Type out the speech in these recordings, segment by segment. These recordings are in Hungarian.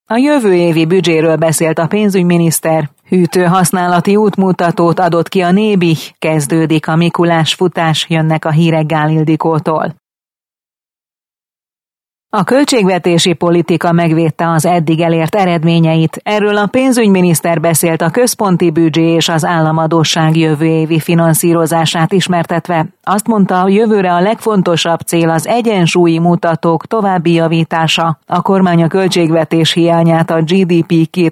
A jövő évi büdzséről beszélt a pénzügyminiszter, hűtőhasználati útmutatót adott ki a Nébih, kezdődik a Mikulás futás, jönnek a hírek Gál Ildikótól. A költségvetési politika megvédte az eddig elért eredményeit, erről a pénzügyminiszter beszélt a központi büdzsé és az államadósság jövő évi finanszírozását ismertetve. Azt mondta, a jövőre a legfontosabb cél az egyensúlyi mutatók további javítása. A kormány a költségvetés hiányát a GDP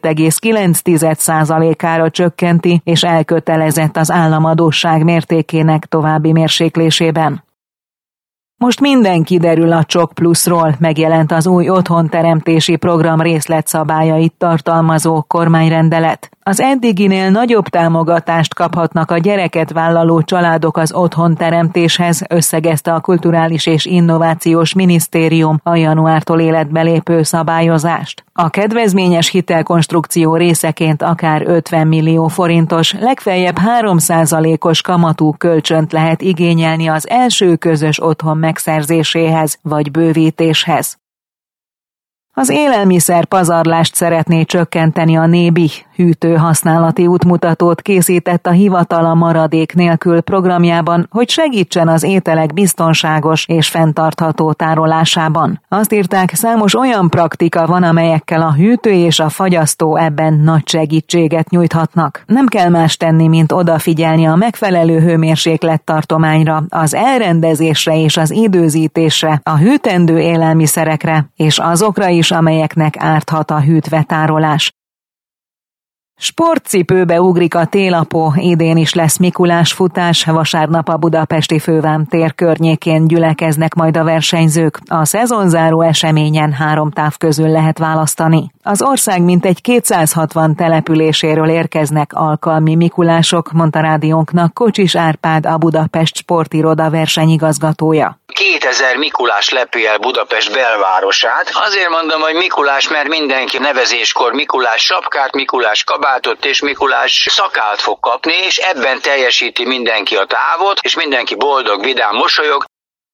2,9%-ára csökkenti, és elkötelezett az államadósság mértékének további mérséklésében. Most minden kiderül a Csok Pluszról, megjelent az új otthonteremtési program részletszabályait tartalmazó kormányrendelet. Az eddiginél nagyobb támogatást kaphatnak a gyereket vállaló családok az otthonteremtéshez, összegezte a Kulturális és Innovációs Minisztérium a januártól életbe lépő szabályozást. A kedvezményes hitelkonstrukció részeként akár 50 millió forintos, legfeljebb 3%-os kamatú kölcsönt lehet igényelni az első közös otthon megszerzéséhez vagy bővítéshez. Az élelmiszer pazarlást szeretné csökkenteni a Nébih, hűtőhasználati útmutatót készített a hivatal a maradék nélkül programjában, hogy segítsen az ételek biztonságos és fenntartható tárolásában. Azt írták, számos olyan praktika van, amelyekkel a hűtő és a fagyasztó ebben nagy segítséget nyújthatnak. Nem kell más tenni, mint odafigyelni a megfelelő hőmérséklettartományra, az elrendezésre és az időzítésre, a hűtendő élelmiszerekre és azokra is, amelyeknek árthat a hűtve tárolás. Sportcipőbe ugrik a télapó, idén is lesz Mikulás futás, vasárnap a budapesti Fővám tér környékén gyülekeznek majd a versenyzők. A szezonzáró eseményen 3 táv közül lehet választani. Az ország mintegy 260 településéről érkeznek alkalmi mikulások, mondta rádiónknak Kocsis Árpád, a Budapest Sportiroda versenyigazgatója. 2000 Mikulás lepi el Budapest belvárosát. Azért mondom, hogy Mikulás, mert mindenki nevezéskor Mikulás sapkát, Mikulás kabátot és Mikulás szakált fog kapni, és ebben teljesíti mindenki a távot, és mindenki boldog, vidám, mosolyog.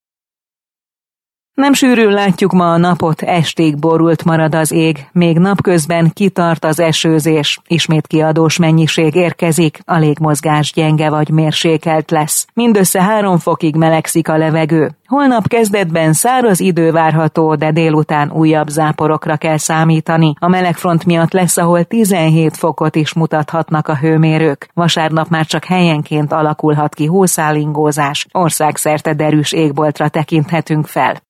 Nem sűrűn látjuk ma a napot, estig borult marad az ég, még napközben kitart az esőzés, ismét kiadós mennyiség érkezik, a légmozgás gyenge vagy mérsékelt lesz. Mindössze 3 fokig melegszik a levegő. Holnap kezdetben száraz idő várható, de délután újabb záporokra kell számítani. A melegfront miatt lesz, ahol 17 fokot is mutathatnak a hőmérők. Vasárnap már csak helyenként alakulhat ki hószálingózás, országszerte derűs égboltra tekinthetünk fel.